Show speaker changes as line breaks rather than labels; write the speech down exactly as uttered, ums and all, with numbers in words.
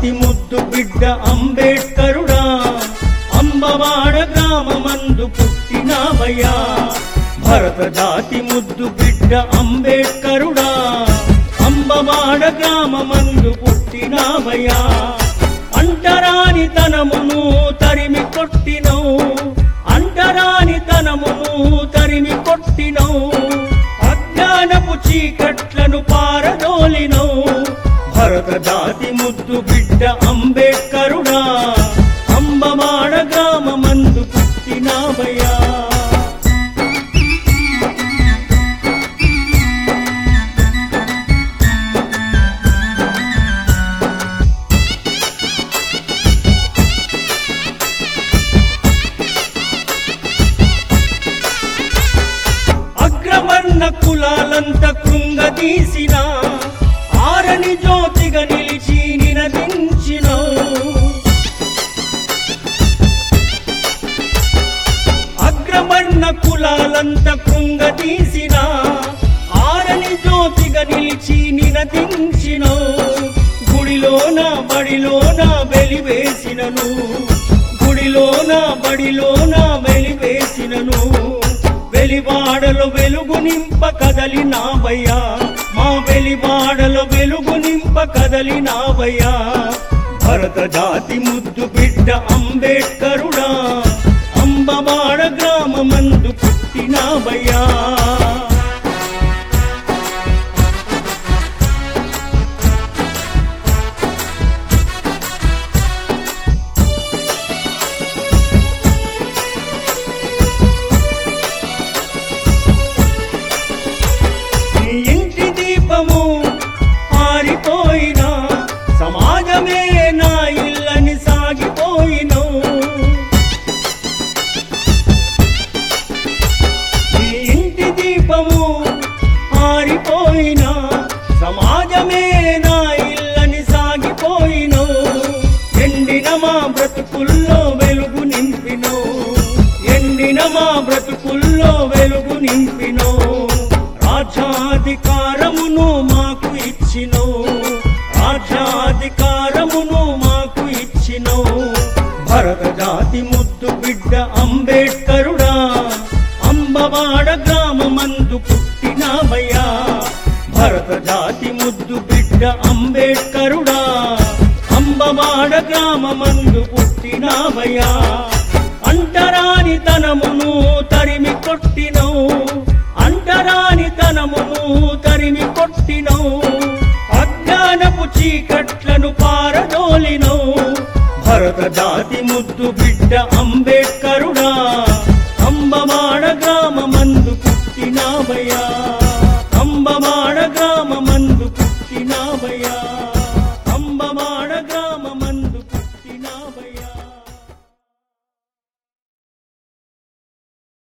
జాతి ముద్దు బిడ్డ అంబేడ్కరుడా అంబవాడ గ్రామమందు పుట్టినావయ్యా భరత జాతి ముద్దు బిడ్డ అంబేడ్కరుడా అంబవాడ గ్రామమందు పుట్టినావయ్యా అంటరాని తనమును తరిమి కొట్టినవు అంటరాని తనమును తరిమి కొట్టినవు అజ్ఞానపు చీకట్లను పారదోలినవు భరత జాతి ముద్దు బిడ్డ అంబేడ్కరుడా అంబవాడ గ్రామమందు పుట్టినావయ్యా అగ్రవర్ణ కులాలంత కృంగదీసిన ఆరని జ్యోతిగా నిలిచి నినదించినవు అగ్రవర్ణ కులాలంత కృంగదీసిన ఆరని జ్యోతిగా నిలిచి నినదించినవు గుడిలోన బడిలోన వెలివేసినను గుడిలోన బడిలోన వెలివేసినను వెలివాడలో వెలుగు నింప కదలినావయ్యా మా వెలివాడలో వెలుగు నింప కదలినావయ్యా భరత జాతి ముద్దు బిడ్డ అంబేడ్కరుడా అంబవాడ గ్రామమందు పుట్టినావయ్యా ఆరిపోయినా సమాజమే నా ఇల్లని సాగిపోయినో ఈ ఇంటి దీపము ఆరిపోయినా సమాజమే నా ఇల్లని సాగిపోయినో ఎండిన మా బ్రతుకుల్లో వెలుగు నింపినో ఎండిన మా బ్రతుకుల్లో వెలుగు నింపినో రాజ్యాధికారమును మాకు ఇచ్చినో రాజ్యాధికారమును మాకు ఇచ్చినో భరత జాతి ముద్దు బిడ్డ అంబేడ్కరుడా అంబవాడ గ్రామమందు పుట్టినావయ్యా భరత జాతి ముద్దు బిడ్డ అంబేడ్కరుడా అంబవాడ గ్రామమందు పుట్టినావయ్యా అంటరాని తనమును తరిమి కొట్టినవు అంటరాని తనమును తరిమి కొట్టినవు అజ్ఞానపు చీకట్లను పారదోలినవు భరత జాతి ముద్దు బిడ్డ అంబేడ్కరుడా